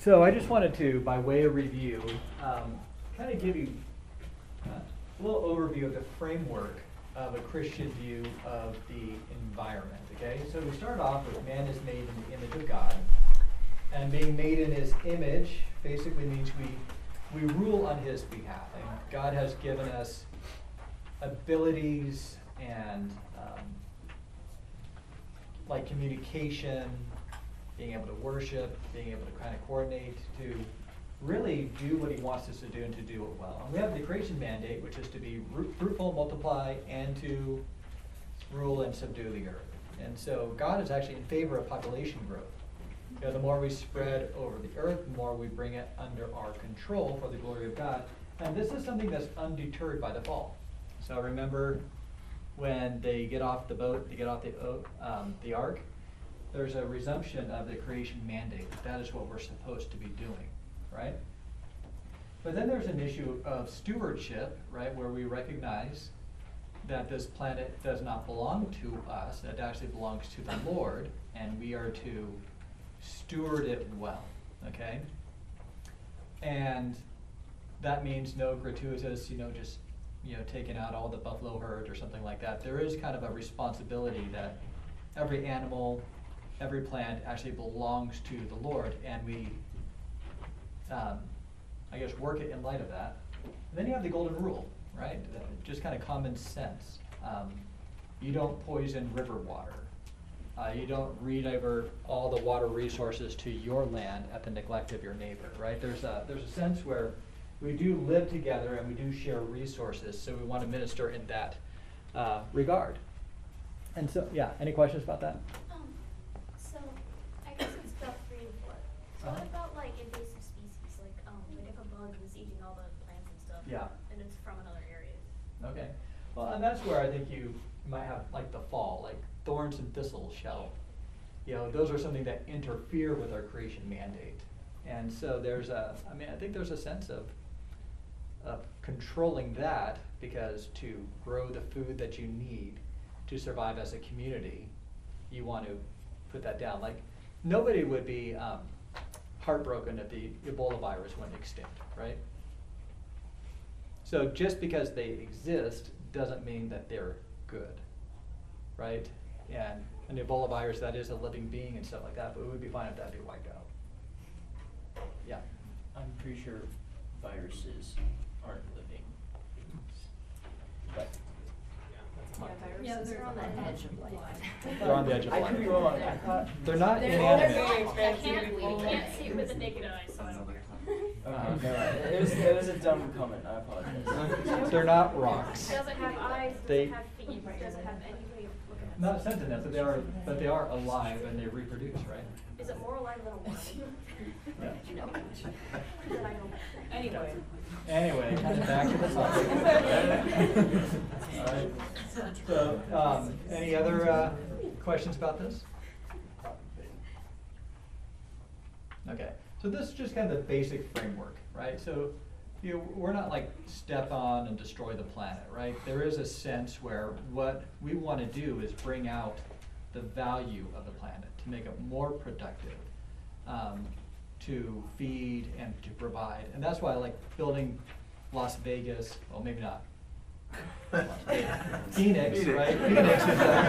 So I just wanted to, by way of review, kind of give you a little overview of the framework of a Christian view of the environment, okay? So we start off with man is made in the image of God. And being made in his image basically means we rule on his behalf. And God has given us abilities and like communication, being able to worship, being able to kind of coordinate, to really do what he wants us to do and to do it well. And we have the creation mandate, which is to be fruitful, multiply, and to rule and subdue the earth. And so God is actually in favor of population growth. You know, the more we spread over the earth, the more we bring it under our control for the glory of God. And this is something that's undeterred by the fall. So remember when they get off the boat, they get off the ark, there's a resumption of the creation mandate. That is what we're supposed to be doing, right? But then there's an issue of stewardship, right, where we recognize that this planet does not belong to us. It actually belongs to the Lord, and we are to steward it well, okay? And that means no gratuitous, just taking out all the buffalo herd or something like that. There is kind of a responsibility that every animal, every plant actually belongs to the Lord, and we, work it in light of that. And then you have the golden rule, right? Just kind of common sense. You don't poison river water. You don't redivert all the water resources to your land at the neglect of your neighbor, right? There's a sense where we do live together and we do share resources, so we want to minister in that regard. And so, any questions about that? So I guess it's about 3 and 4. So what about like invasive species, like if a bug is eating all the plants and stuff, and it's from another area? Okay. Well, and that's where I think you might have like the fall, like thorns and thistles shall, those are something that interfere with our creation mandate. And so I think there's a sense of controlling that, because to grow the food that you need to survive as a community, you want to put that down. Like, nobody would be heartbroken if the Ebola virus went extinct, right? So just because they exist doesn't mean that they're good, right? And an Ebola virus, that is a living being and stuff like that, but it would be fine if that'd be wiped out. Yeah. I'm pretty sure viruses aren't living. But They're on the edge of life. They're on the edge of I life. could be wrong. I thought They're not We inanimate. can't see it with the naked eye, so I don't know. it was a dumb comment. I apologize. They're not rocks. Does it have eyes? Does They- it have feet? Does it have any way of looking at Not sentient, but they are alive and they reproduce, right? Is it more alive than a worm? Yeah. You know. Then I go back. Anyway, kind of back to the topic. All right. So, any other questions about this? Okay. So this is just kind of the basic framework, right? So, we're not like step on and destroy the planet, right? There is a sense where what we want to do is bring out the value of the planet to make it more productive, to feed and to provide. And that's why I like building Las Vegas, well, maybe not. Phoenix, right? Phoenix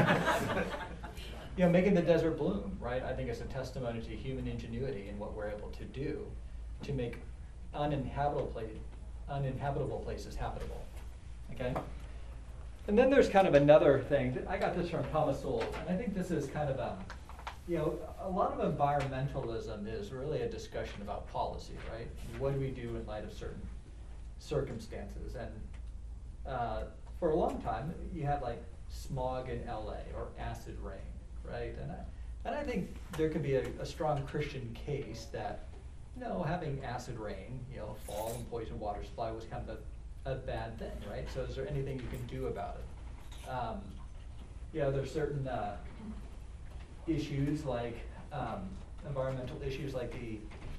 is making the desert bloom, right? I think it's a testimony to human ingenuity and what we're able to do to make uninhabitable places habitable, okay? And then there's kind of another thing. I got this from Thomas Sowell, and I think this is kind of a lot of environmentalism is really a discussion about policy, right? What do we do in light of certain circumstances? And for a long time, you had like smog in LA or acid rain, right? And I think there could be a strong Christian case that, having acid rain, fall and poison water supply was kind of a bad thing, right? So is there anything you can do about it? There's certain issues like environmental issues like the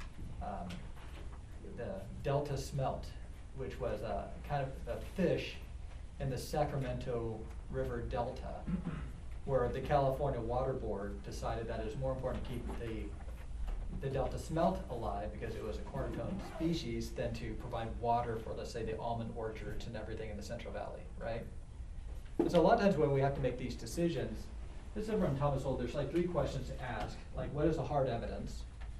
Delta smelt, which was a kind of a fish in the Sacramento River Delta, where the California Water Board decided that it was more important to keep the the delta smelt alive because it was a cornerstone species than to provide water for, let's say, the almond orchards and everything in the Central Valley, right? And so a lot of times when we have to make these decisions, this is from Thomas Sowell, there's like 3 questions to ask, like what is the hard evidence?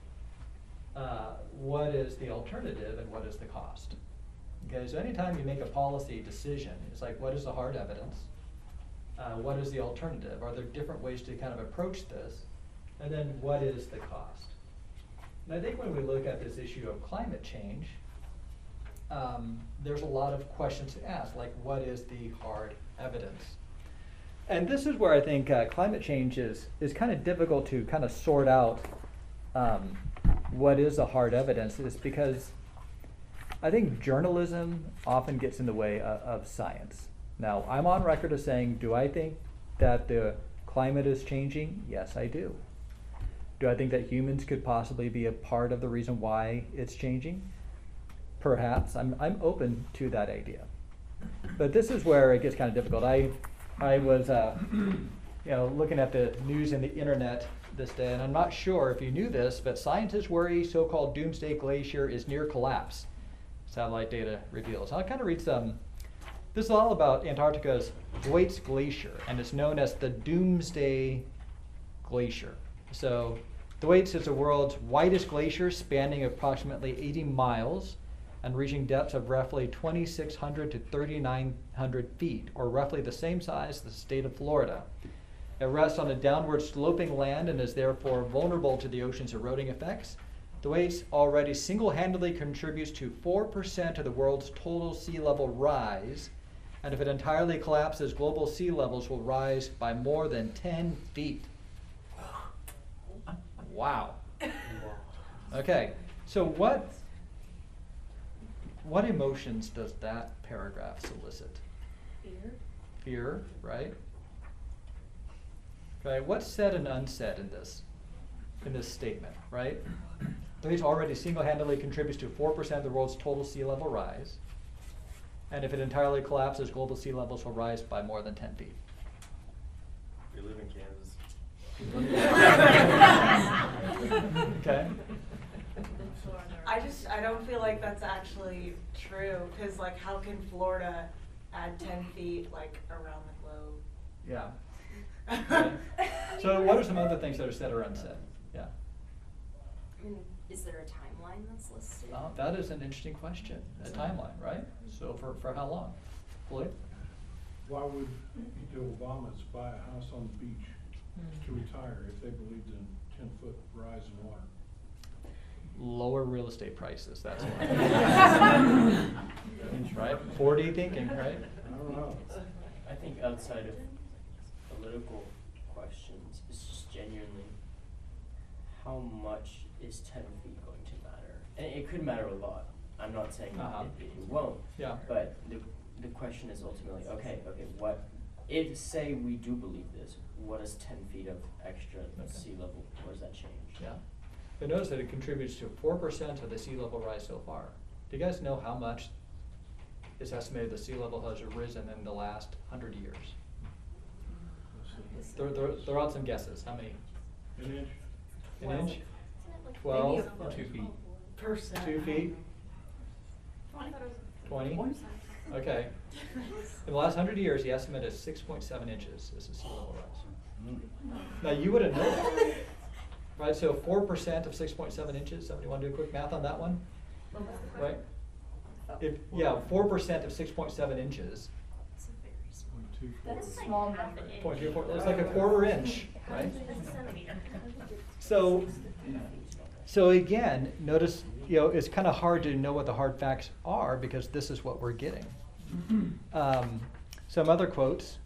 What is the alternative, and what is the cost? Okay, so anytime you make a policy decision, it's like, what is the hard evidence? What is the alternative? Are there different ways to kind of approach this? And then what is the cost? And I think when we look at this issue of climate change, there's a lot of questions to ask, like what is the hard evidence? And this is where I think climate change is kind of difficult to kind of sort out what is the hard evidence, is because I think journalism often gets in the way of science. Now, I'm on record as saying, do I think that the climate is changing? Yes, I do. Do I think that humans could possibly be a part of the reason why it's changing? Perhaps. I'm open to that idea. But this is where it gets kind of difficult. I was looking at the news and the internet this day, and I'm not sure if you knew this, but scientists worry so-called doomsday glacier is near collapse. Satellite data reveals. I'll kind of read some. This is all about Antarctica's Thwaites Glacier, and it's known as the Doomsday Glacier. So Thwaites is the world's widest glacier, spanning approximately 80 miles and reaching depths of roughly 2,600 to 3,900 feet, or roughly the same size as the state of Florida. It rests on a downward sloping land and is therefore vulnerable to the ocean's eroding effects. Thwaites already single-handedly contributes to 4% of the world's total sea level rise, and if it entirely collapses, global sea levels will rise by more than 10 feet. Wow. Okay, so what emotions does that paragraph solicit? Fear. Fear, right? Okay, what's said and unsaid in this statement, right? Thwaites already single-handedly contributes to 4% of the world's total sea level rise. And if it entirely collapses, global sea levels will rise by more than 10 feet. We live in Kansas. Okay. I don't feel like that's actually true, because like how can Florida add 10 feet like around the globe? Yeah. Okay. So what are some other things that are said or unsaid? Yeah. Is there a timeline that's listed? That is an interesting question. A timeline, right? So for how long? Floyd? Why would the Obamas buy a house on the beach to retire if they believed in 10-foot rise in water? Lower real estate prices, that's why. Right? 4D thinking, right? I don't know. I think outside of political questions, it's just genuinely how much is 10 feet going to matter? And it could matter a lot. I'm not saying it won't. Yeah. But the question is ultimately, okay, what if, say we do believe this, what is 10 feet of extra sea level, what does that change? Yeah. But notice that it contributes to 4% of the sea level rise so far. Do you guys know how much it's estimated the sea level has risen in the last 100 years? Throw out some guesses. How many? An inch? An inch? Isn't it like 12? maybe a 2 feet? Percent. 2 feet? 20? Okay. In the last 100 years, the estimate is 6.7 inches is the sea level rise. Now, you wouldn't know that. Right, so 4% of 6.7 inches. Somebody want to do a quick math on that one? Right? 4% of 6.7 inches. It's a very small. That's That's like small half number. an inch. 0.24, it's like a quarter inch, right? That's a centimeter. So again, notice, it's kind of hard to know what the hard facts are because this is what we're getting. Some other quotes.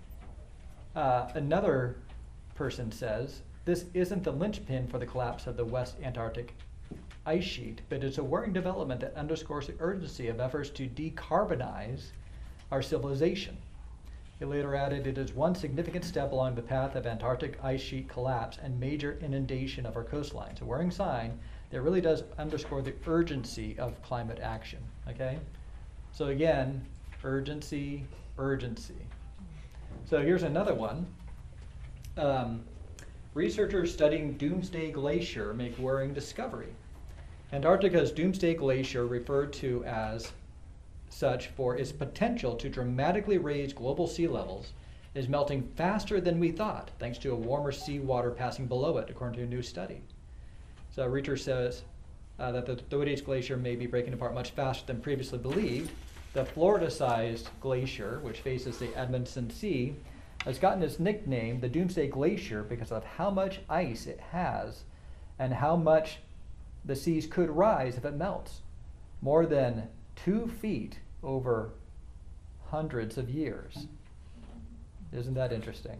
Another person says, "This isn't the linchpin for the collapse of the West Antarctic ice sheet, but it's a worrying development that underscores the urgency of efforts to decarbonize our civilization." He later added, "It is one significant step along the path of Antarctic ice sheet collapse and major inundation of our coastlines, a worrying sign that really does underscore the urgency of climate action." Okay? So again, urgency, urgency. So here's another one. researchers studying Doomsday Glacier make worrying discovery. Antarctica's Doomsday Glacier, referred to as such for its potential to dramatically raise global sea levels, is melting faster than we thought, thanks to a warmer seawater passing below it, according to a new study. So research says that the Thwaites Glacier may be breaking apart much faster than previously believed. The Florida-sized glacier, which faces the Edmondson Sea, has gotten its nickname, the Doomsday Glacier, because of how much ice it has and how much the seas could rise if it melts. More than 2 feet over hundreds of years. Isn't that interesting?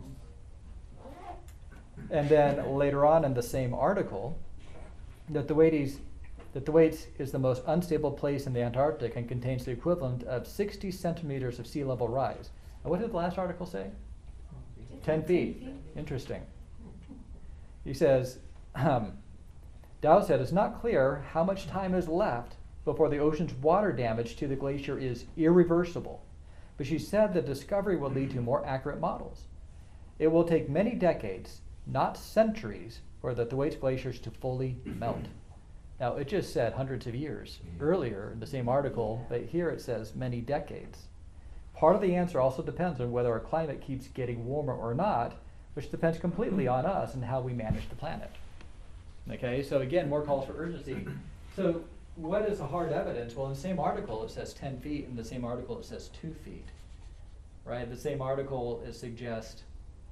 And then later on in the same article, the Thwaites is the most unstable place in the Antarctic and contains the equivalent of 60 centimeters of sea level rise. And what did the last article say? 10 feet. Interesting. He says, Dow said it's not clear how much time is left before the ocean's water damage to the glacier is irreversible, but she said the discovery will lead to more accurate models. It will take many decades, not centuries, for the Thwaites glaciers to fully melt. Now, it just said hundreds of years earlier in the same article, but here it says many decades. Part of the answer also depends on whether our climate keeps getting warmer or not, which depends completely on us and how we manage the planet. Okay, so again, more calls for urgency. So what is the hard evidence? Well, in the same article it says 10 feet, in the same article it says 2 feet, right? The same article it suggests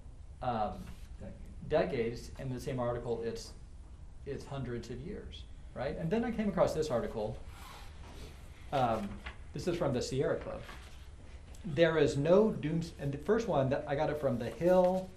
decades, in the same article it's hundreds of years, right? And then I came across this article. This is from the Sierra Club. There is no and the first one, that I got it from thehill.com,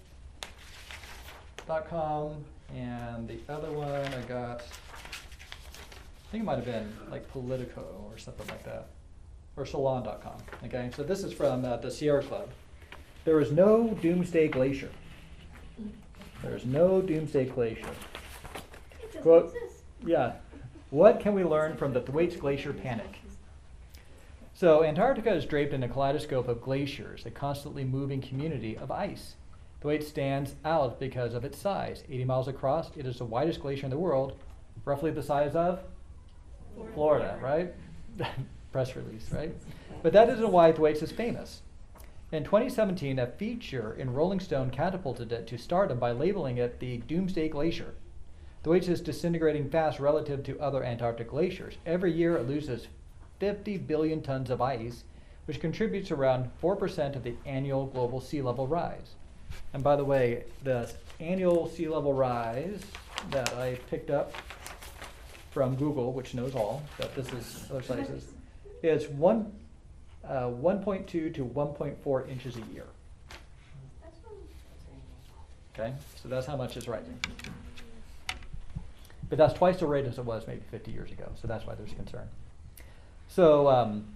and the other one I got, I think it might have been like Politico or something like that, or Salon.com. Okay, so this is from the Sierra Club. There is no Doomsday Glacier. There is no Doomsday Glacier. It doesn't Quote, exist. yeah. What can we learn from the Thwaites Glacier panic? So Antarctica is draped in a kaleidoscope of glaciers, a constantly moving community of ice. Thwaites stands out because of its size. 80 miles across, it is the widest glacier in the world, roughly the size of Florida, right? Press release, right? But that isn't why Thwaites is famous. In 2017, a feature in Rolling Stone catapulted it to stardom by labeling it the Doomsday Glacier. Thwaites is disintegrating fast relative to other Antarctic glaciers. Every year it loses 50 billion tons of ice, which contributes around 4% of the annual global sea level rise. And by the way, the annual sea level rise that I picked up from Google, which knows all, but this is other places, is 1.2 to 1.4 inches a year. Okay, so that's how much it's rising. But that's twice the rate as it was maybe 50 years ago, so that's why there's concern. So,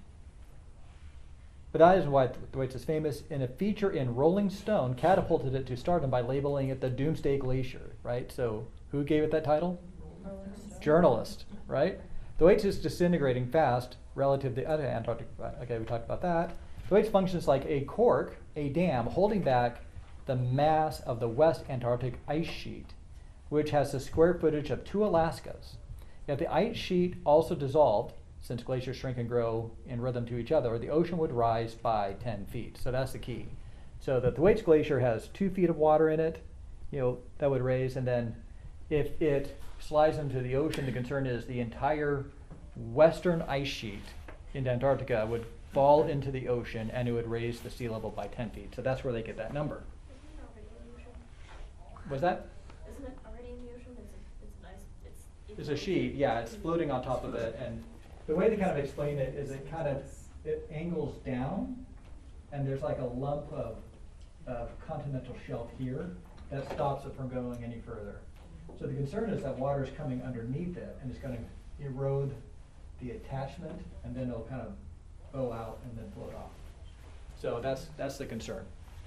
but that is why Thwaites is famous. In a feature in Rolling Stone catapulted it to stardom by labeling it the Doomsday Glacier, right? So who gave it that title? Journalist, right? Thwaites is disintegrating fast relative to the other Antarctic. Okay, we talked about that. Thwaites functions like a cork, a dam, holding back the mass of the West Antarctic ice sheet, which has the square footage of 2 Alaskas. If the ice sheet also dissolved, since glaciers shrink and grow in rhythm to each other, the ocean would rise by 10 feet. So that's the key. So the Thwaites Glacier has 2 feet of water in it, that would raise, and then if it slides into the ocean, the concern is the entire western ice sheet in Antarctica would fall into the ocean and it would raise the sea level by 10 feet. So that's where they get that number. Isn't it already in the ocean? Was that? Isn't it already in the ocean? It's nice. It's a sheet, yeah, it's floating on top of it, and the way they kind of explain it is it angles down, and there's like a lump of continental shelf here that stops it from going any further. So the concern is that water is coming underneath it, and it's going to erode the attachment, and then it'll kind of bow out and then float off. So that's the concern.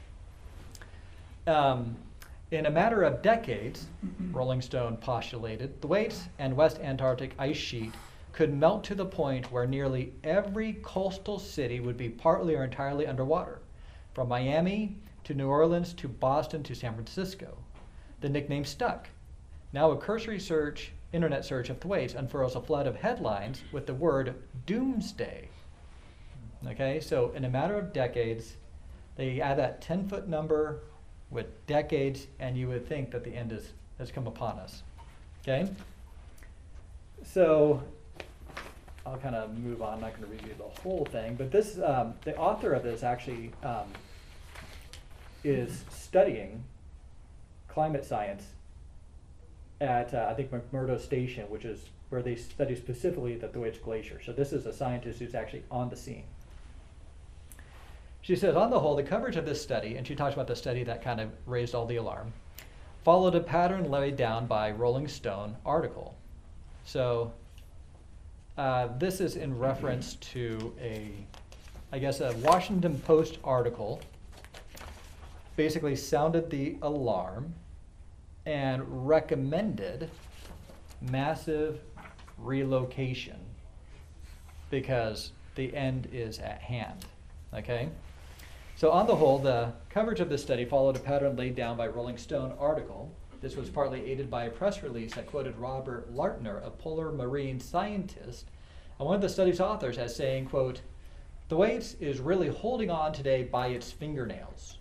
In a matter of decades, Rolling Stone postulated, Thwaites and West Antarctic ice sheet could melt to the point where nearly every coastal city would be partly or entirely underwater, from Miami to New Orleans to Boston to San Francisco. the nickname stuck. Now a cursory search, internet search of Thwaites unfurls a flood of headlines with the word doomsday. Okay, so in a matter of decades, they add that 10-foot number with decades, and you would think that the end has come upon us. Okay? So I'll kind of move on. I'm not going to review the whole thing, but this, the author of this actually is studying climate science at, I think, McMurdo Station, which is where they study specifically the Thwaites Glacier. So this is a scientist who's actually on the scene. She says, on the whole, the coverage of this study, and she talks about the study that kind of raised all the alarm, followed a pattern laid down by Rolling Stone article. So this is in reference to I guess a Washington Post article, basically sounded the alarm and recommended massive relocation because the end is at hand, okay? So on the whole, the coverage of this study followed a pattern laid down by Rolling Stone article. This was partly aided by a press release that quoted Robert Lartner, a polar marine scientist, and one of the study's authors as saying, quote, "Thwaites is really holding on today by its fingernails."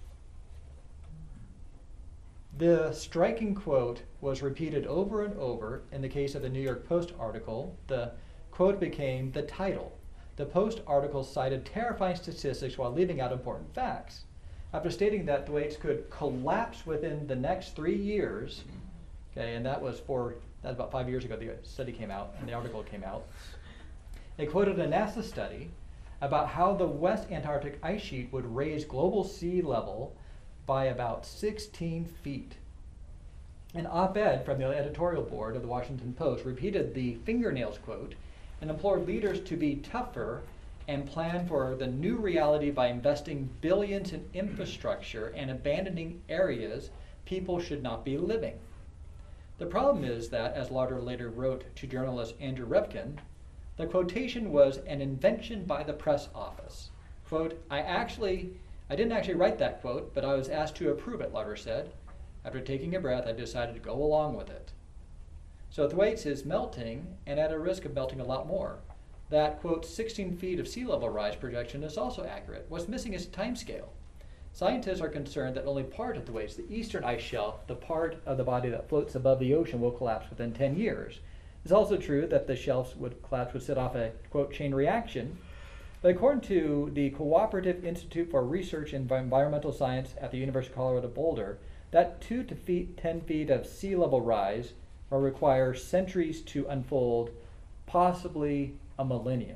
The striking quote was repeated over and over. In the case of the New York Post article, the quote became the title. The Post article cited terrifying statistics while leaving out important facts. After stating that Thwaites could collapse within the next 3 years, okay, and that was about 5 years ago the study came out and the article came out, they quoted a NASA study about how the West Antarctic ice sheet would raise global sea level by about 16 feet. An op-ed from the editorial board of the Washington Post repeated the fingernails quote and implored leaders to be tougher and plan for the new reality by investing billions in infrastructure and abandoning areas people should not be living. The problem is that, as Lauder later wrote to journalist Andrew Revkin, the quotation was an invention by the press office. Quote, I didn't actually write that quote, but I was asked to approve it, Lauder said. After taking a breath, I decided to go along with it. So Thwaites is melting, and at a risk of melting a lot more. That, quote, 16 feet of sea level rise projection is also accurate. What's missing is time scale. Scientists are concerned that only part of Thwaites, the eastern ice shelf, the part of the body that floats above the ocean, will collapse within 10 years. It's also true that the shelves would set off a, quote, chain reaction. But according to the Cooperative Institute for Research in Environmental Science at the University of Colorado Boulder, that 2 to 10 feet of sea level rise will require centuries to unfold, possibly a millennium.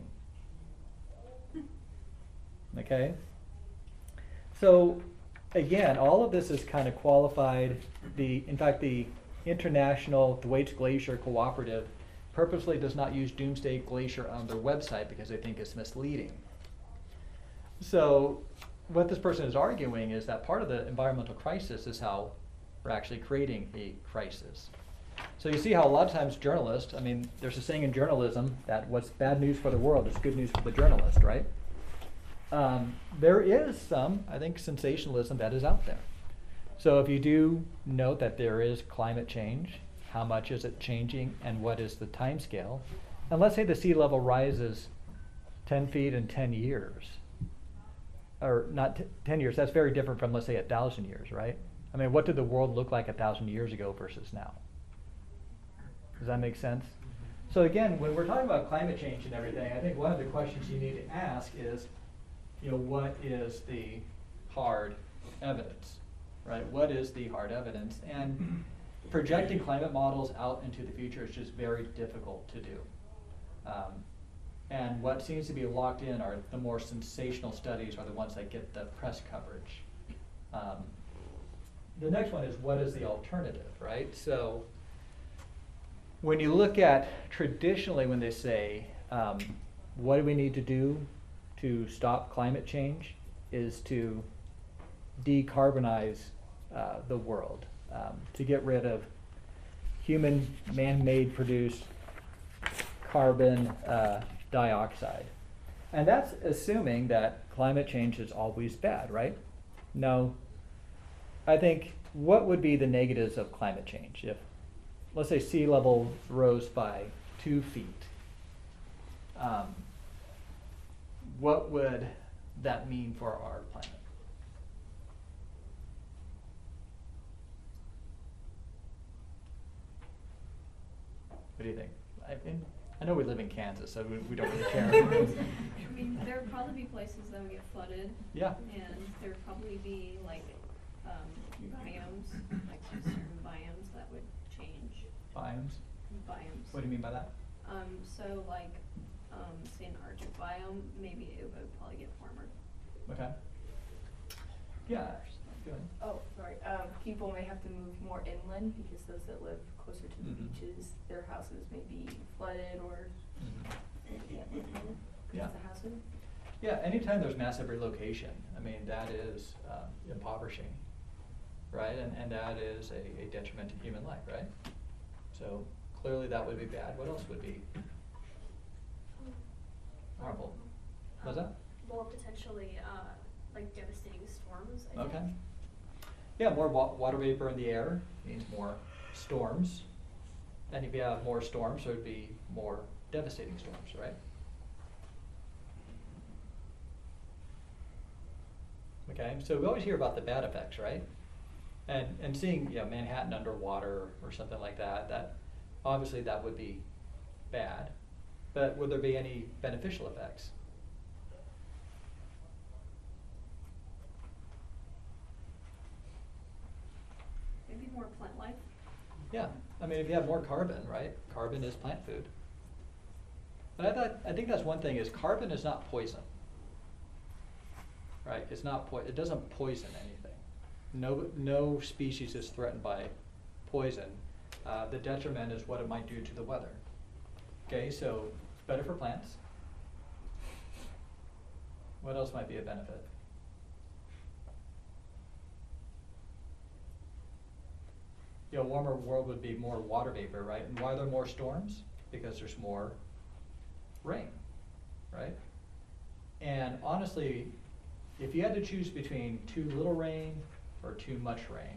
Okay? So, again, all of this is kind of qualified. In fact, the International Thwaites Glacier Cooperative purposely does not use Doomsday Glacier on their website because they think it's misleading. So what this person is arguing is that part of the environmental crisis is how we're actually creating a crisis. So you see how a lot of times journalists, I mean, there's a saying in journalism that what's bad news for the world is good news for the journalist, right? There is some, I think, sensationalism that is out there. So if you do note that there is climate change, how much is it changing and what is the time scale? And let's say the sea level rises 10 feet in 10 years. Or not 10 years, that's very different from, let's say, 1,000 years, right? I mean, what did the world look like 1,000 years ago versus now? Does that make sense? So again, when we're talking about climate change and everything, I think one of the questions you need to ask is, what is the hard evidence, right? What is the hard evidence? And projecting climate models out into the future is just very difficult to do. And what seems to be locked in are the more sensational studies are the ones that get the press coverage. The next one is, what is the alternative, right? So when you look at traditionally when they say, what do we need to do to stop climate change, is to decarbonize the world, to get rid of human man-made produced carbon dioxide. And that's assuming that climate change is always bad, right? No. I think what would be the negatives of climate change if, let's say, sea level rose by 2 feet? What would that mean for our planet? What do you think? I know we live in Kansas, so we don't really care. I mean, there would probably be places that would get flooded. Yeah. And there would probably be like biomes, like some certain biomes that would change. Biomes? Biomes. What do you mean by that? So like, say an Arctic biome, maybe it would probably get warmer. Okay. Yeah. Good. Oh, sorry. People may have to move more inland because those that live closer to the Mhm. beaches, their houses may be flooded or they can't live in it Yeah. because the houses. Yeah, anytime there's massive relocation, I mean, that is impoverishing, right? And that is a detriment to human life, right? So clearly that would be bad. What else would be harmful? What's that? Well, potentially, like devastating storms, I think. Okay. Yeah, more water vapor in the air means more storms. And if you have more storms, there would be more devastating storms, right? Okay, so we always hear about the bad effects, right? And seeing, you know, Manhattan underwater or something like that, that obviously that would be bad. But would there be any beneficial effects? Maybe more plant life. Yeah, I mean, if you have more carbon, right? Carbon is plant food. But I think that's one thing is carbon is not poison, right? It's not it doesn't poison anything. No species is threatened by poison. The detriment is what it might do to the weather. Okay, so it's better for plants. What else might be a benefit? A warmer world would be more water vapor, right? And why are there more storms? Because there's more rain, right? And honestly, if you had to choose between too little rain or too much rain,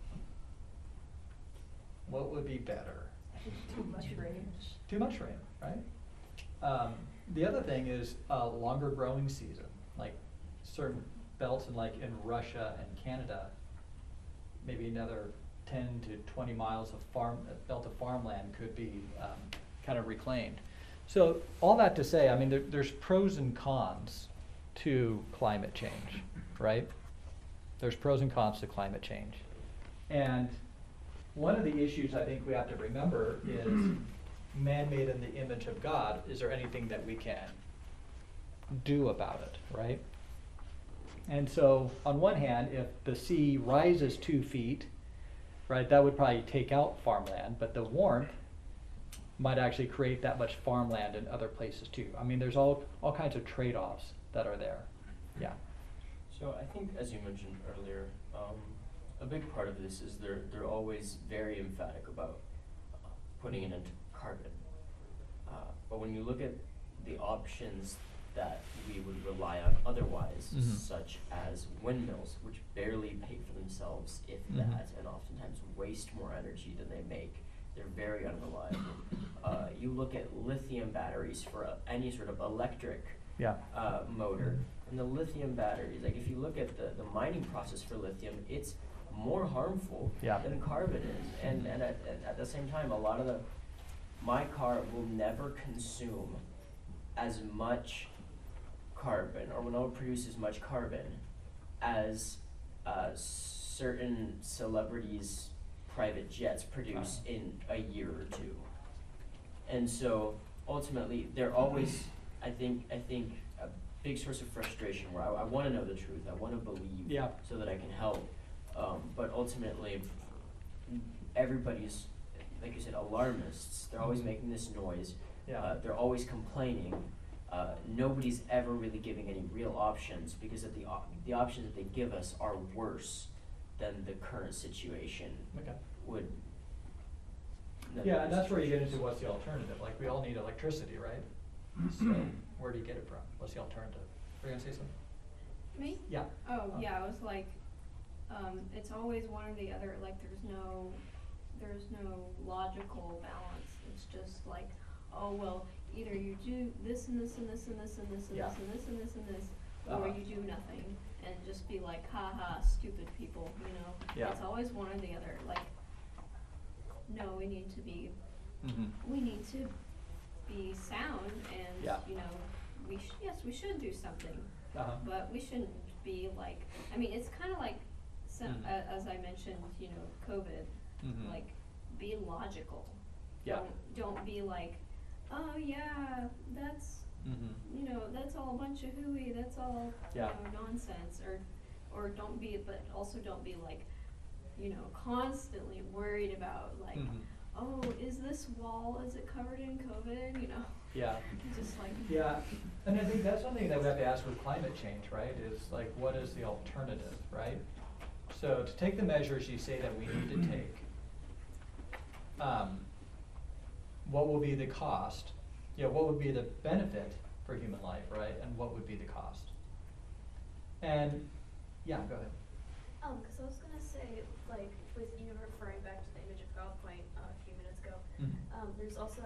what would be better? Too much rain. Too much rain, right? The other thing is a longer growing season, like certain belts in Russia and Canada, maybe another 10 to 20 miles of belt of farmland could be kind of reclaimed. So all that to say, I mean, there's pros and cons to climate change, right? There's pros and cons to climate change. And one of the issues I think we have to remember is man-made in the image of God. Is there anything that we can do about it, right? And so on one hand, if the sea rises 2 feet, right, that would probably take out farmland, but the warmth might actually create that much farmland in other places too. I mean, there's all kinds of trade-offs that are there. Yeah. So I think, as you mentioned earlier, a big part of this is they're always very emphatic about putting it into carbon. But when you look at the options that we would rely on otherwise, Mhm. such as windmills, which barely pay for themselves, if Mhm. that, and oftentimes waste more energy than they make. They're very unreliable. You look at lithium batteries for any sort of electric Yeah. motor, and the lithium batteries, like if you look at the mining process for lithium, it's more harmful Yeah. than carbon is. And at the same time, a lot of my car will never consume as much carbon, or will not produce as much carbon as certain celebrities' private jets produce in a year or two. And so ultimately, they're always, I think a big source of frustration where I want to know the truth, I want to believe, Yeah. so that I can help. But ultimately, everybody's, like you said, alarmists. They're always making this noise. Yeah. They're always complaining. Nobody's ever really giving any real options, because the options that they give us are worse than the current situation Okay. would. Yeah, and that's where you get into what's the alternative. Like, we all need electricity, right? So where do you get it from? What's the alternative? Were you gonna say something? Me? Yeah. Oh, yeah, I was like, it's always one or the other, like there's no logical balance. It's just like, oh, well, either you do this and this and this and this and this and Yeah. this and this and this and this, Uh-huh. or you do nothing and just be like, ha ha, stupid people, you know? Yeah. It's always one or the other, like, no, we need to be sound and, Yeah. you know, yes, we should do something. Uh-huh. But we shouldn't be like, I mean, it's kinda like Mhm. as I mentioned, you know, COVID, Mhm. like, be logical. Yeah. Don't be like, oh yeah, that's, Mhm. you know, that's all a bunch of hooey, that's all, Yeah. you know, nonsense, or don't be, but also don't be like, you know, constantly worried about like, Mhm. oh, is this wall, is it covered in COVID, you know? Yeah. Just like. Yeah, and I think that's something that we have to ask with climate change, right, is like, what is the alternative, right? So to take the measures you say that we need to take, what will be the cost? You know, what would be the benefit for human life, right, and what would be the cost? And, yeah, go ahead. Cause I was gonna say, like, with you referring back to the image of God point a few minutes ago, Mhm. there's also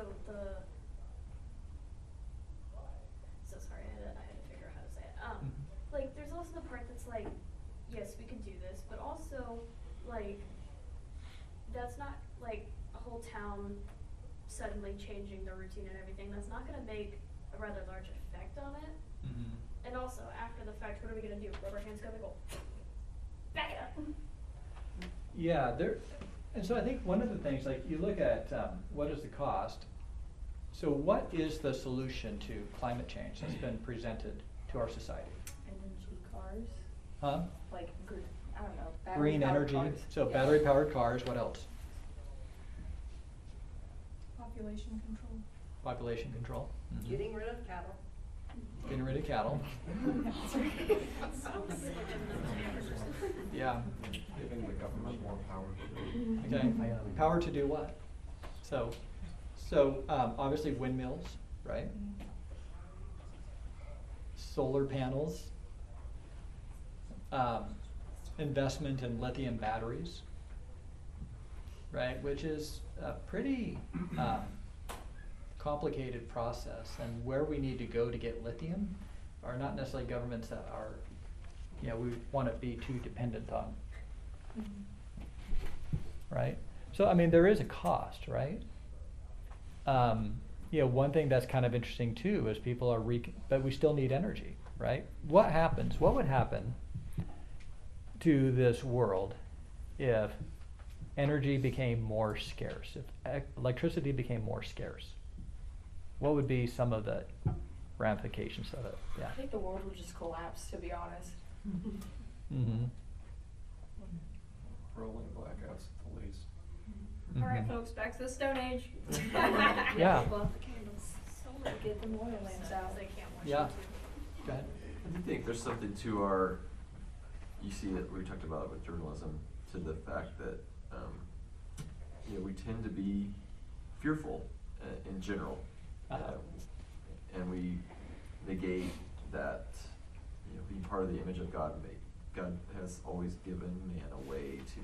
so sorry, I had to figure out how to say it. Mhm. Like, there's also the part that's like, yes, we could do this, but also, like, that's not, like, a whole town suddenly changing their routine and everything. That's not gonna make a rather large effect on it. Mhm. And also, after the fact, what are we gonna do? Rub our hands together and go, back it up. Yeah, and so I think one of the things, like, you look at what is the cost. So what is the solution to climate change that's been presented to our society? Energy cars, Huh? like, I don't know, Green battery-powered energy, cars. so Yeah. battery powered cars, what else? Population control. Population control. Mhm. Getting rid of cattle. Getting rid of cattle. Yeah. Giving the government more power. Okay, power to do what? So obviously windmills, right? Solar panels, investment in lithium batteries, right? Which is a pretty complicated process, and where we need to go to get lithium are not necessarily governments that are, you know, we want to be too dependent on. Right? So, I mean, there is a cost, right? You know, one thing that's kind of interesting too is people are but we still need energy, right? What would happen to this world if energy became more scarce, if electricity became more scarce? What would be some of the ramifications of it? Yeah. I think the world would just collapse, to be honest. Mm-hmm. Rolling blackouts at the least. Alright, folks, back to the Stone Age. Yeah. Blow out the candles. So Get the oil lamps out. They can't watch Yeah. YouTube. Go ahead. I do think there's something to our, you see that we talked about with journalism, to the fact that, you know, we tend to be fearful in general. And we negate that, you know, being part of the image of God, God has always given man a way to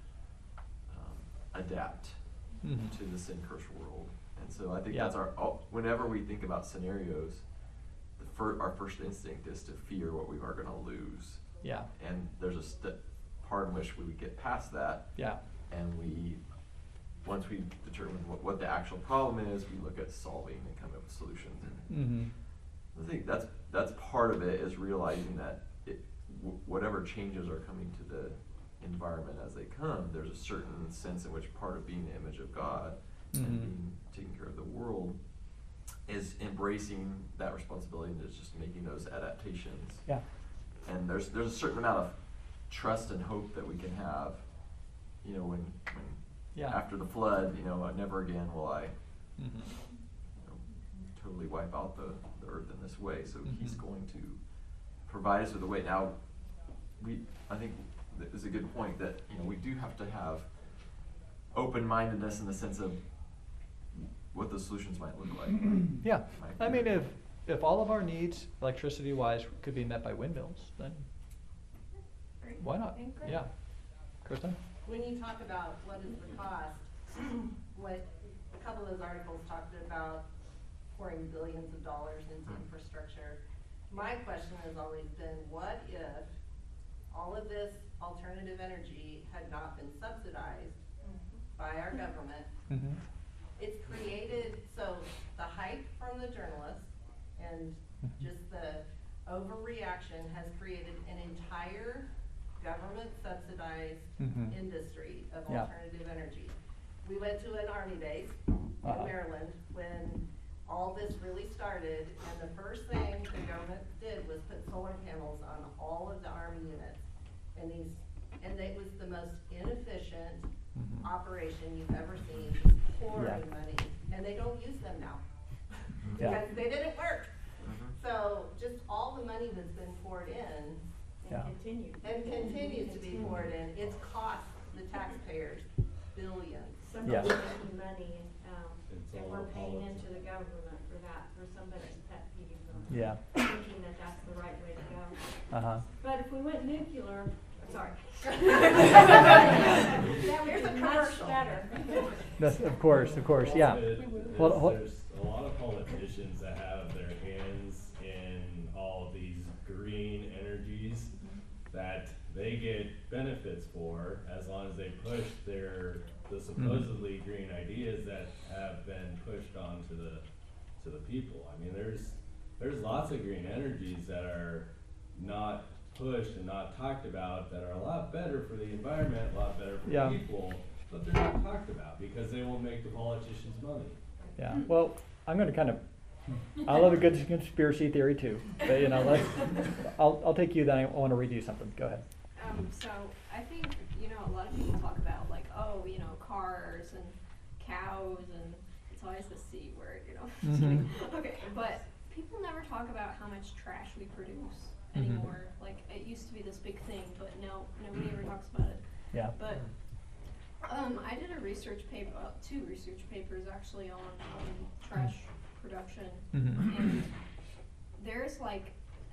adapt Mhm. to the sin-cursed world. And so I think Yeah. that's whenever we think about scenarios, our first instinct is to fear what we are going to lose. Yeah. And there's a part in which we would get past that. Yeah. And once we determine what the actual problem is, we look at solving and come up with solutions. Mm-hmm. I think that's part of it, is realizing that whatever changes are coming to the environment as they come, there's a certain sense in which part of being the image of God and taking care of the world is embracing that responsibility and just making those adaptations. Yeah. And there's a certain amount of trust and hope that we can have, you know, when after the flood, you know, never again will I totally wipe out the earth in this way. So he's going to provide us with a way. Now, I think that is a good point, that, you know, we do have to have open-mindedness in the sense of what the solutions might look like. Yeah. I mean, if all of our needs, electricity-wise, could be met by windmills, then why not? Yeah. Krista? When you talk about what is the cost, what a couple of those articles talked about pouring billions of dollars into infrastructure. My question has always been, what if all of this alternative energy had not been subsidized by our government? Mm-hmm. It's created, so the hype from the journalists and just the overreaction has created an entire government subsidized industry of alternative energy. We went to an army base in Maryland when all this really started, and the first thing the government did was put solar panels on all of the army units. And it was the most inefficient operation you've ever seen, just pouring money, and they don't use them now because they didn't work. So just all the money that's been poured in and continues to be poured in, it's cost the taxpayers billions. Somebody's making money, and we're paying into the government for that, for somebody's pet peeve, thinking that that's the right way to go. But if we went nuclear, sorry. That would be much better. That's, of course, yeah. There's a lot of politicians that have their hands in all these green energies that they get benefits for as long as they push the supposedly green ideas that have been pushed on to the people. I mean, there's lots of green energies that are not pushed and not talked about that are a lot better for the environment, a lot better for people, but they're not talked about because they will make the politicians money. Yeah, well, I'm going to kind of, I love a good conspiracy theory too, but you know, I'll take you then. I want to read you something. Go ahead. So I think, you know, a lot of people talk about like, oh, you know, cars and cows, and it's always the C word, you know. Okay, but people never talk about how much trash we produce anymore. Like, it used to be this big thing, but now nobody ever talks about it. Yeah. But I did a research paper, 2 research papers actually on trash production, and there's like,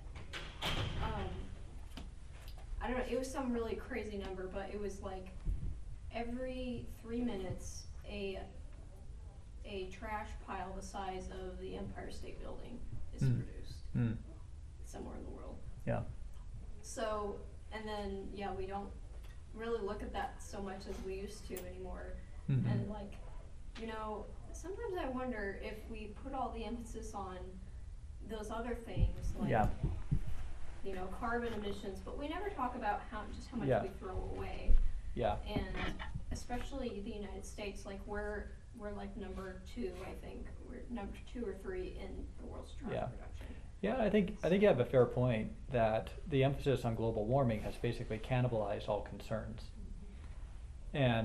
I don't know, it was some really crazy number, but it was like every 3 minutes a trash pile the size of the Empire State Building is produced somewhere in the world. Yeah. So, and then, we don't really look at that so much as we used to anymore. And like, you know, sometimes I wonder if we put all the emphasis on those other things, like, you know, carbon emissions, but we never talk about how much we throw away. Yeah. And especially the United States, like we're like number 2, I think. We're number 2 or 3 in the world's trash production. Yeah, I think you have a fair point that the emphasis on global warming has basically cannibalized all concerns. And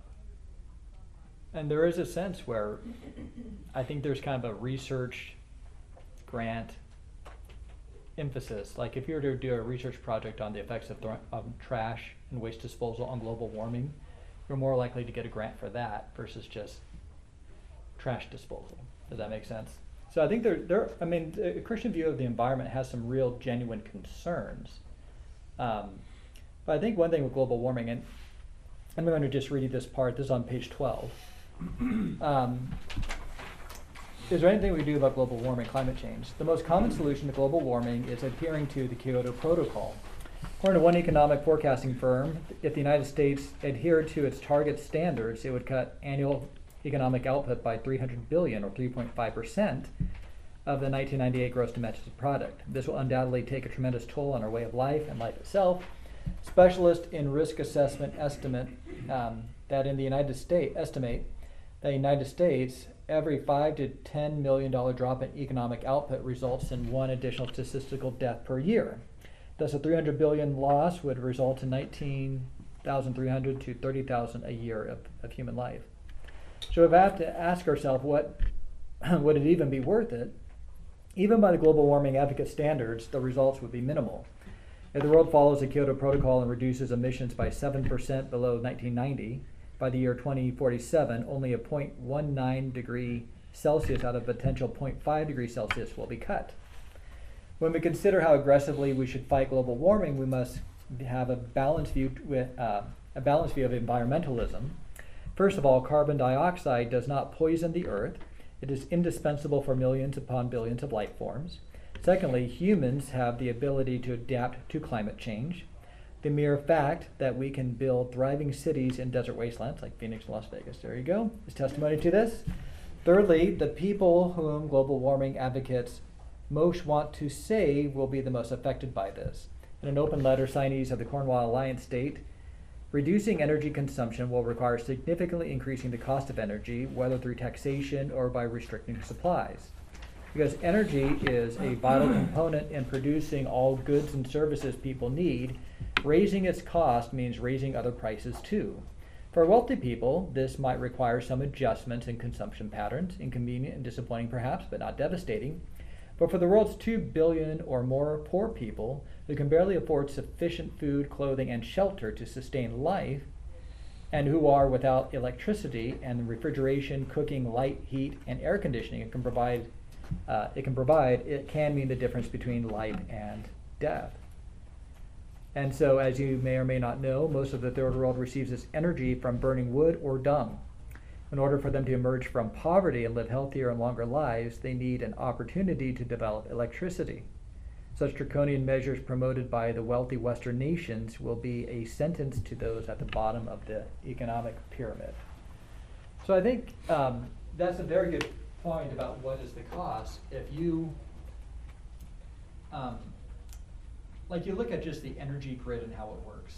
there is a sense where I think there's kind of a research grant emphasis. Like if you were to do a research project on the effects of trash and waste disposal on global warming, you're more likely to get a grant for that versus just trash disposal. Does that make sense? So I think a Christian view of the environment has some real genuine concerns. But I think one thing with global warming, and I'm going to just read you this part, this is on page 12. Is there anything we can do about global warming, climate change? The most common solution to global warming is adhering to the Kyoto Protocol. According to one economic forecasting firm, if the United States adhered to its target standards, it would cut annual economic output by $300 billion, or 3.5% of the 1998 gross domestic product. This will undoubtedly take a tremendous toll on our way of life and life itself. Specialists in risk assessment estimate that in the United States, every $5 to $10 million drop in economic output results in 1 additional statistical death per year. Thus, a $300 billion loss would result in 19,300 to 30,000 a year of human life. So we have to ask ourselves, would it even be worth it? Even by the global warming advocate standards, the results would be minimal. If the world follows the Kyoto Protocol and reduces emissions by 7% below 1990, by the year 2047, only a 0.19 degree Celsius out of potential 0.5 degrees Celsius will be cut. When we consider how aggressively we should fight global warming, we must have a balanced view a balanced view of environmentalism. First of all, carbon dioxide does not poison the earth. It is indispensable for millions upon billions of life forms. Secondly, humans have the ability to adapt to climate change. The mere fact that we can build thriving cities in desert wastelands like Phoenix and Las Vegas, there you go, is testimony to this. Thirdly, the people whom global warming advocates most want to save will be the most affected by this. In an open letter, signees of the Cornwall Alliance state, reducing energy consumption will require significantly increasing the cost of energy, whether through taxation or by restricting supplies. Because energy is a vital component in producing all goods and services people need, raising its cost means raising other prices too. For wealthy people, this might require some adjustments in consumption patterns, inconvenient and disappointing perhaps, but not devastating. But for the world's 2 billion or more poor people who can barely afford sufficient food, clothing, and shelter to sustain life, and who are without electricity and refrigeration, cooking, light, heat, and air conditioning it can mean the difference between life and death. And so, as you may or may not know, most of the third world receives its energy from burning wood or dung. In order for them to emerge from poverty and live healthier and longer lives, they need an opportunity to develop electricity. Such draconian measures promoted by the wealthy Western nations will be a sentence to those at the bottom of the economic pyramid. So I think that's a very good point about what is the cost. If you, like you look at just the energy grid and how it works.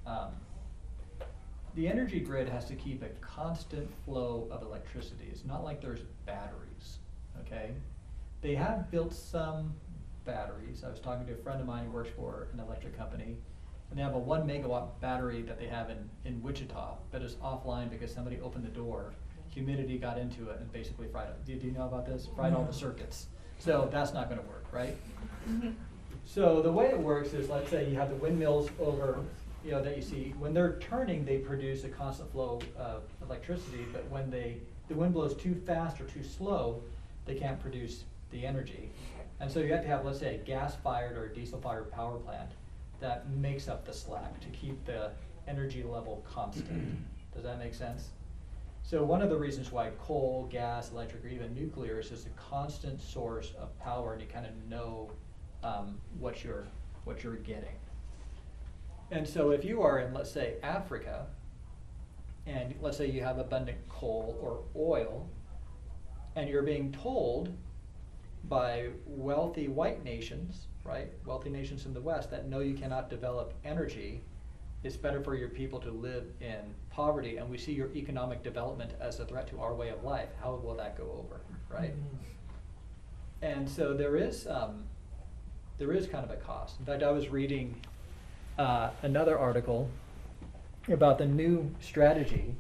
The energy grid has to keep a constant flow of electricity. It's not like there's batteries, okay? They have built some batteries. I was talking to a friend of mine who works for an electric company, and they have a 1 megawatt battery that they have in Wichita, but it's offline because somebody opened the door, humidity got into it and basically fried it. Do you know about this? Fried all the circuits. So that's not gonna work, right? So the way it works is, let's say you have the windmills over, that you see, when they're turning, they produce a constant flow of electricity, but when the wind blows too fast or too slow, they can't produce the energy. And so you have to have, let's say, a gas-fired or a diesel-fired power plant that makes up the slack to keep the energy level constant. Does that make sense? So one of the reasons why coal, gas, electric, or even nuclear is just a constant source of power, and you kind of know what you're getting. And so if you are in, let's say, Africa, and let's say you have abundant coal or oil, and you're being told by wealthy white nations, right, wealthy nations in the West that no, you cannot develop energy, it's better for your people to live in poverty, and we see your economic development as a threat to our way of life, how will that go over, right? And so there is kind of a cost. In fact, I was reading another article about the new strategy.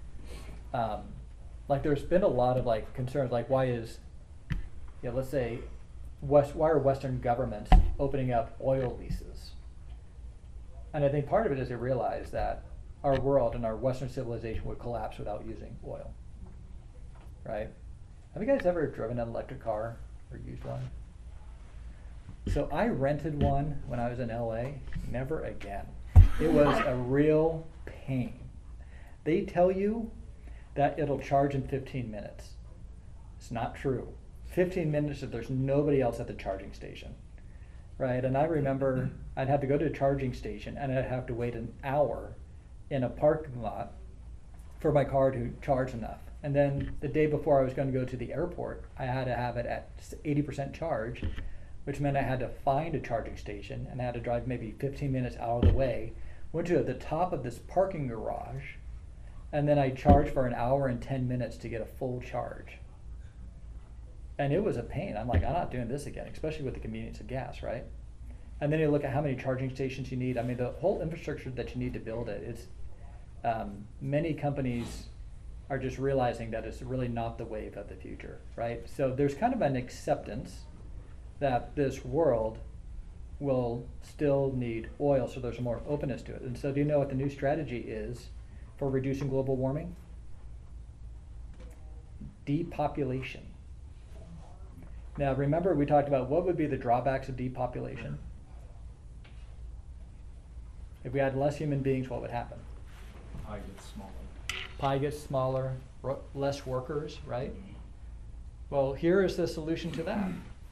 Like there's been a lot of like concerns, like why are Western governments opening up oil leases? And I think part of it is they realize that our world and our Western civilization would collapse without using oil, right? Have you guys ever driven an electric car or used one? So I rented one when I was in LA, never again. It was a real pain. They tell you that it'll charge in 15 minutes. It's not true. 15 minutes if there's nobody else at the charging station, right? And I remember I'd have to go to a charging station and I'd have to wait an hour in a parking lot for my car to charge enough. And then the day before I was going to go to the airport, I had to have it at 80% charge, which meant I had to find a charging station and I had to drive maybe 15 minutes out of the way, went to the top of this parking garage, and then I charged for an hour and 10 minutes to get a full charge. And it was a pain. I'm like, I'm not doing this again, especially with the convenience of gas, right? And then you look at how many charging stations you need. I mean, the whole infrastructure that you need to build it, it's, many companies are just realizing that it's really not the wave of the future, right? So there's kind of an acceptance that this world will still need oil, so there's more openness to it. And so do you know what the new strategy is for reducing global warming? Depopulation. Now remember we talked about what would be the drawbacks of depopulation? If we had less human beings, what would happen? pie gets smaller. Pie gets smaller, less workers, right? Well, here is the solution to that.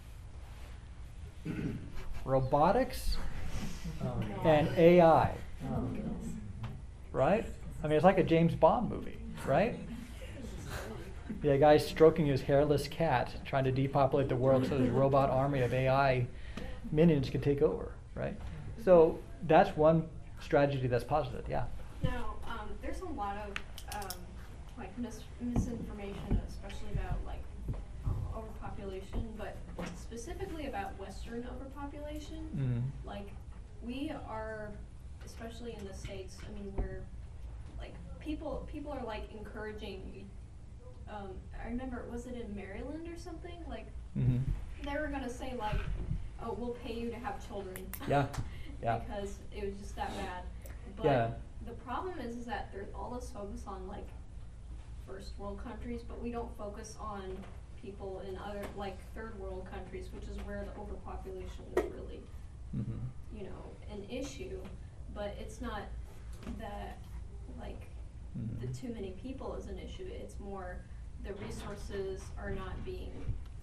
Robotics and AI, right? I mean, it's like a James Bond movie, right? Yeah, a guy stroking his hairless cat, trying to depopulate the world so this robot army of AI minions can take over, right? So that's one strategy that's positive, yeah. Now, there's a lot of like misinformation, especially about like overpopulation, but specifically about Western overpopulation. Mm-hmm. Like, we are, especially in the States, I mean, we're like people are like encouraging. I remember, was it in Maryland or something? Like, Mm-hmm. they were gonna say like, oh, we'll pay you to have children. Yeah, yeah. Because it was just that bad. But Yeah. the problem is that there's all this focus on like first world countries, but we don't focus on people in other like third world countries, which is where the overpopulation is really, Mm-hmm. you know, an issue. But it's not that like Mm-hmm. the too many people is an issue. It's more the resources are not being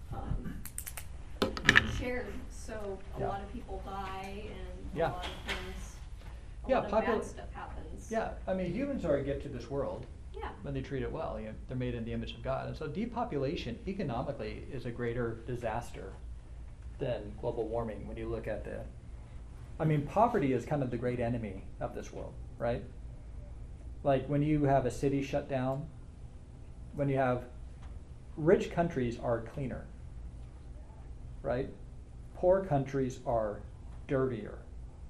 shared, so a Yeah. lot of people die and Yeah. a lot of things, a Yeah, lot of bad stuff happens. Yeah, I mean, humans are a gift to this world. Yeah. When they treat it well, you know, they're made in the image of God. And so depopulation economically is a greater disaster than global warming when you look at the, I mean, poverty is kind of the great enemy of this world, right? Like when you have a city shut down, when you have, rich countries are cleaner, right? Poor countries are dirtier.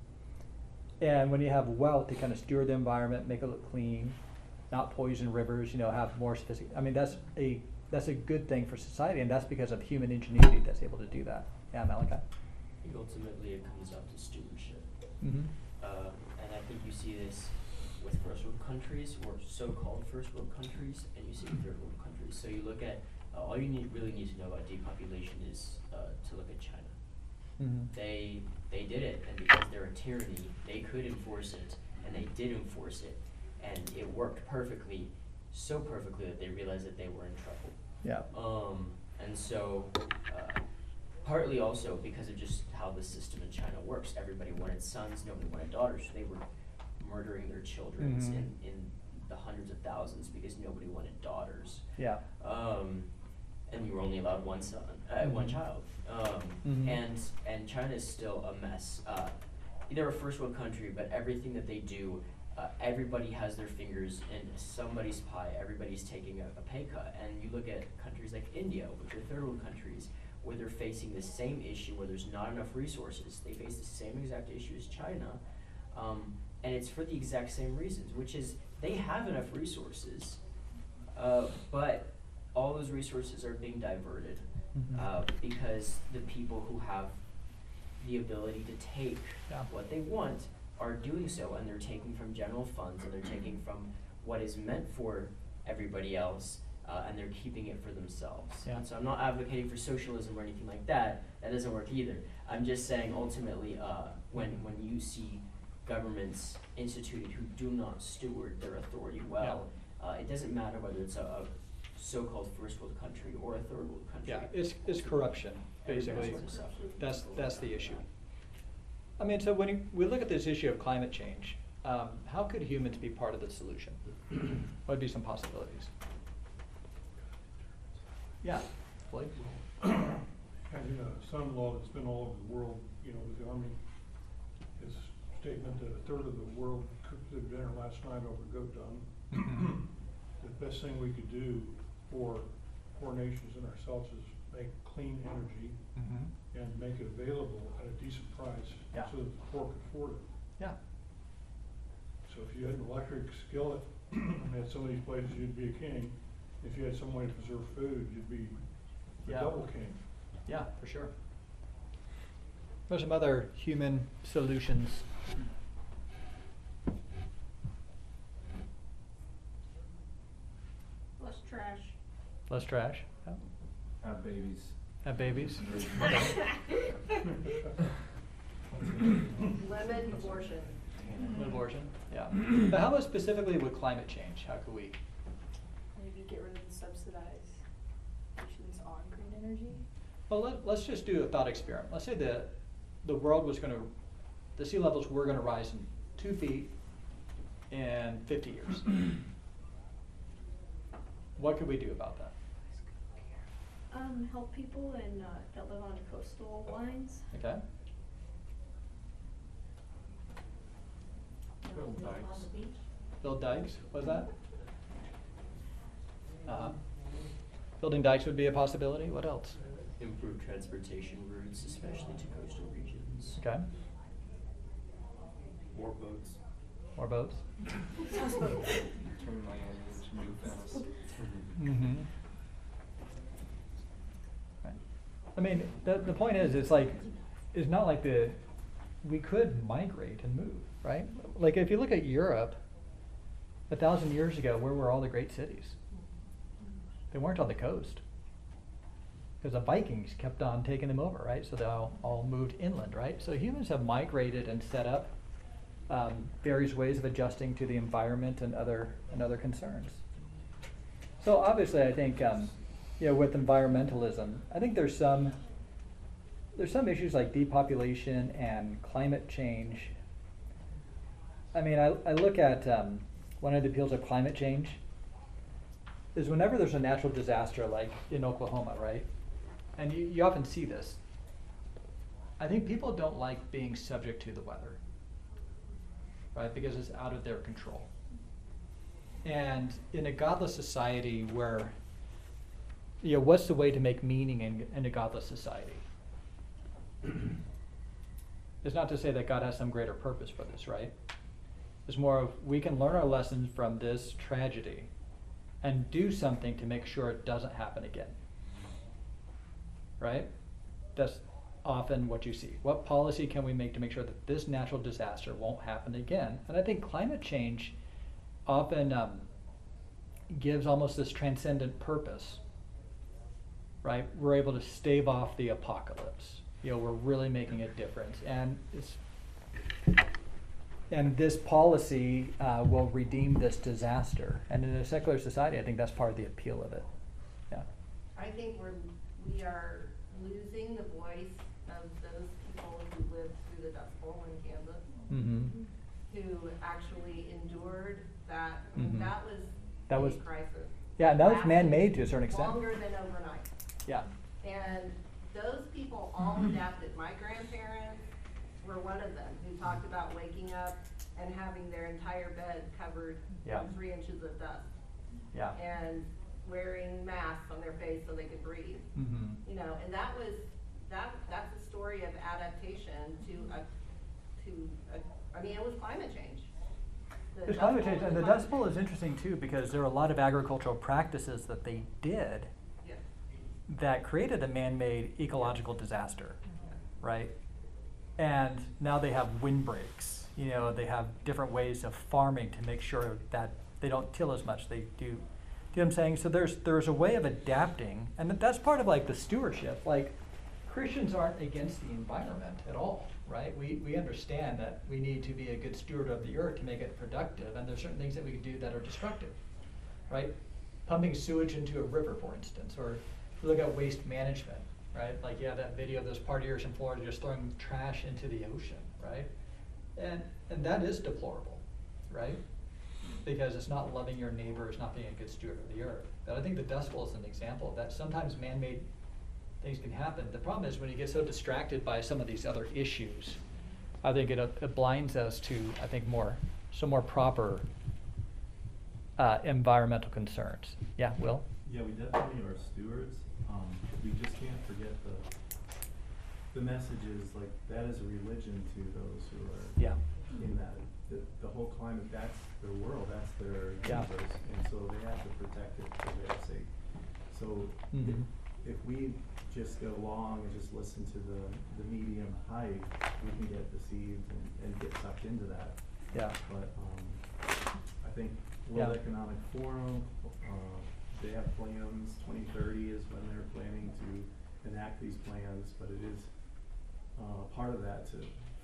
And when you have wealth to kind of steward the environment, make it look clean, not poison rivers, you know, have more sophisticated, I mean, that's a good thing for society, and that's because of human ingenuity that's able to do that. Yeah, Malachi? I think ultimately it comes down to stewardship. Mm-hmm. And I think you see this with first world countries, or so-called first world countries, and you see third world countries. So you look at, all you really need to know about depopulation is to look at China. Mm-hmm. They did it, and because they're a tyranny, they could enforce it, and they did enforce it, and it worked perfectly, so perfectly that they realized that they were in trouble. Yeah. And so, partly also because of just how the system in China works, everybody wanted sons, nobody wanted daughters, so they were murdering their children Mhm. in the hundreds of thousands because nobody wanted daughters. Yeah. And you were only allowed one son, one Mhm. child. Mhm. And China is still a mess. They're a first world country, but everything that they do, everybody has their fingers in somebody's pie. Everybody's taking a pay cut. And you look at countries like India, which are third world countries, where they're facing the same issue, where there's not enough resources. They face the same exact issue as China. And it's for the exact same reasons, which is they have enough resources, but all those resources are being diverted Mhm. because the people who have the ability to take Yeah. what they want are doing so, and they're taking from general funds, and they're taking from what is meant for everybody else, and they're keeping it for themselves. Yeah. And so I'm not advocating for socialism or anything like that. That doesn't work either. I'm just saying ultimately, when you see governments instituted who do not steward their authority well, it doesn't matter whether it's a so-called first world country or a third world country. Yeah, it's corruption, basically. Everybody's gonna suffer. That's the issue. I mean, so when we look at this issue of climate change, how could humans be part of the solution? What would be some possibilities? Yeah, Blake? Having a son-in-law that's been all over the world, you know, with the Army, his statement that a third of the world cooked their dinner last night over goat dung. The best thing we could do for poor nations and ourselves is make clean energy Mm-hmm. and make it available at a decent price Yeah. so that the poor could afford it. Yeah. So if you had an electric skillet, at some of these places, you'd be a king. If you had some way to preserve food, you'd be a Yeah. double king. Yeah, for sure. There's some other human solutions. Less trash. Less trash. Yeah. Have babies. Have babies. Limit abortion. An abortion, yeah. But how about specifically with climate change? How could we? Maybe get rid of the subsidized stations on green energy. Well, let's just do a thought experiment. Let's say the world was going to, the sea levels were going to rise in 2 feet in 50 years. What could we do about that? Help people in, that live on coastal lines. Okay. Build dikes. Build dikes, what's that? Building dikes would be a possibility. What else? Improve transportation routes, especially to coastal regions. Okay. More boats. More boats? Turn Miami into New Venice. Mm-hmm. Right. I mean, the point is, it's not like we could migrate and move, right? Like if you look at Europe, 1,000 years ago, where were all the great cities? They weren't on the coast. Because the Vikings kept on taking them over, right? So they all moved inland, right? So humans have migrated and set up various ways of adjusting to the environment and other concerns. So obviously, I think with environmentalism, I think there's some issues like depopulation and climate change. I mean, I look at one of the appeals of climate change is whenever there's a natural disaster like in Oklahoma, right? And you often see this. I think people don't like being subject to the weather, right? Because it's out of their control. And in a godless society where, what's the way to make meaning in a godless society? It's not to say that God has some greater purpose for this, right? It's more of we can learn our lessons from this tragedy and do something to make sure it doesn't happen again. Right? That's often what you see. What policy can we make to make sure that this natural disaster won't happen again? And I think climate change often gives almost this transcendent purpose, right? We're able to stave off the apocalypse. We're really making a difference. And this policy will redeem this disaster. And in a secular society, I think that's part of the appeal of it. Yeah. I think we are losing the voice of those people who lived through the Dust Bowl in Kansas, who actually endured that. Mm-hmm. That was a crisis. Yeah, and that was man-made to a certain extent. Longer than overnight. Yeah. And those people all adapted. My grandparents were one of them who talked about waking up and having their entire bed covered in 3 inches of dust. Yeah. And wearing masks on their face so they could breathe. Mm-hmm. And that's a story of adaptation it was climate change. It's climate change, and the Dust Bowl is interesting too because there are a lot of agricultural practices that they did that created a man-made ecological disaster, right? And now they have windbreaks. They have different ways of farming to make sure that they don't till as much. They do. Do you know what I'm saying? So there's a way of adapting, and that's part of the stewardship. Christians aren't against the environment at all, right? We understand that we need to be a good steward of the earth to make it productive, and there's certain things that we can do that are destructive, right? Pumping sewage into a river, for instance, or look at waste management, right? That video of those partiers in Florida just throwing trash into the ocean, right? And that is deplorable, right? Because it's not loving your neighbor, it's not being a good steward of the earth. But I think the Dust Bowl is an example of that. Sometimes man-made things can happen. The problem is when you get so distracted by some of these other issues, I think it blinds us to, some more proper environmental concerns. Yeah, Will? Yeah, we definitely are stewards. We just can't forget the messages, that is a religion to those who are in that. The whole climate, that's their world, that's their universe, and so they have to protect it for their sake. So if we just go along and just listen to the medium hype, we can get deceived and get sucked into that. Yeah. But I think World Economic Forum, they have plans. 2030 is when they're planning to enact these plans, but it is part of that to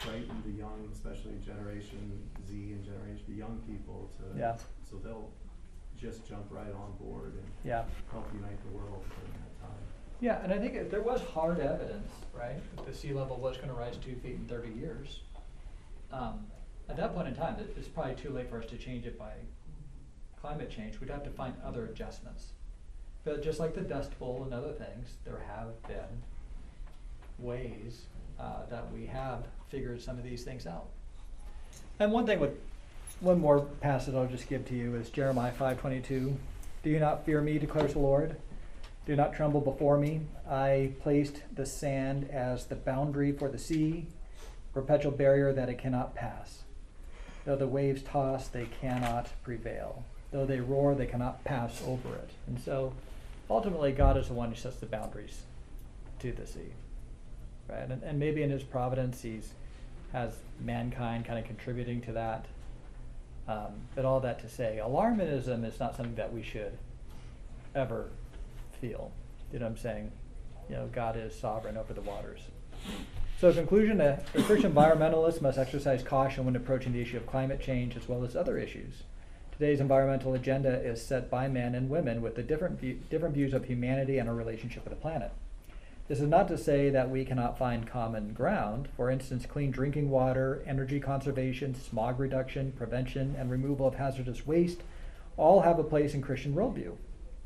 frighten the young, especially Generation Z and the young people to, Yeah. so they'll just jump right on board and Yeah. help unite the world during that time. Yeah, and I think if there was hard evidence, right, that the sea level was gonna rise 2 feet in 30 years, at that point in time, it's probably too late for us to change it by climate change. We'd have to find other adjustments. But just like the Dust Bowl and other things, there have been ways that we have figured some of these things out. And one more passage I'll just give to you is Jeremiah 5:22. Do you not fear me, declares the Lord? Do not tremble before me. I placed the sand as the boundary for the sea, perpetual barrier that it cannot pass. Though the waves toss, they cannot prevail. Though they roar, they cannot pass over it. And so ultimately, God is the one who sets the boundaries to the sea. Right? And maybe in his providence, has mankind kind of contributing to that. But all that to say, alarmism is not something that we should ever feel. You know what I'm saying? You know, God is sovereign over the waters. So in conclusion, a Christian environmentalist must exercise caution when approaching the issue of climate change as well as other issues. Today's environmental agenda is set by men and women with the different views of humanity and our relationship with the planet. This is not to say that we cannot find common ground. For instance, clean drinking water, energy conservation, smog reduction, prevention, and removal of hazardous waste all have a place in Christian worldview.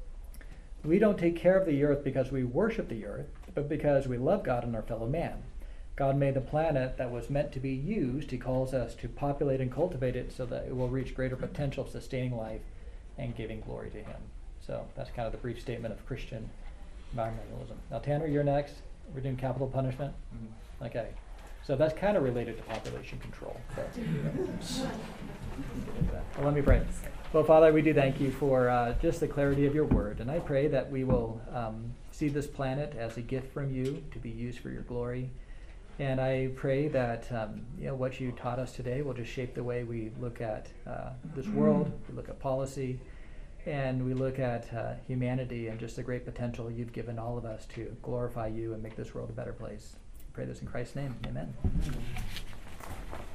We don't take care of the earth because we worship the earth, but because we love God and our fellow man. God made the planet that was meant to be used. He calls us to populate and cultivate it so that it will reach greater potential of sustaining life and giving glory to him. So that's kind of the brief statement of Christian environmentalism. Now, Tanner, you're next. We're doing capital punishment. Mm-hmm. Okay. So that's kind of related to population control. So, well, let me pray. Well, Father, we do thank you for just the clarity of your word. And I pray that we will see this planet as a gift from you to be used for your glory. And I pray that what you taught us today will just shape the way we look at this world, we look at policy, and we look at humanity and just the great potential you've given all of us to glorify you and make this world a better place. I pray this in Christ's name. Amen.